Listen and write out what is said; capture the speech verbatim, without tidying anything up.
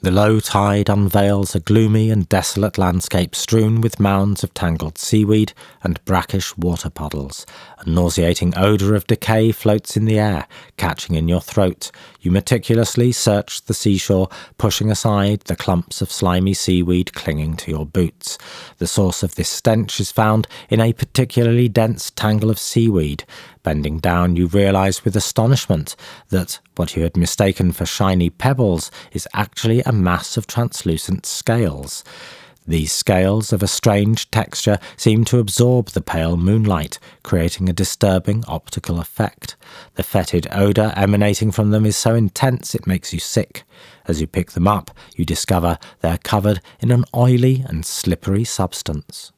The low tide unveils a gloomy and desolate landscape strewn with mounds of tangled seaweed and brackish water puddles. A nauseating odour of decay floats in the air, catching in your throat. You meticulously search the seashore, pushing aside the clumps of slimy seaweed clinging to your boots. The source of this stench is found in a particularly dense tangle of seaweed. Bending down, you realise with astonishment that what you had mistaken for shiny pebbles is actually a mass of translucent scales. These scales, of a strange texture, seem to absorb the pale moonlight, creating a disturbing optical effect. The fetid odour emanating from them is so intense it makes you sick. As you pick them up, you discover they are covered in an oily and slippery substance.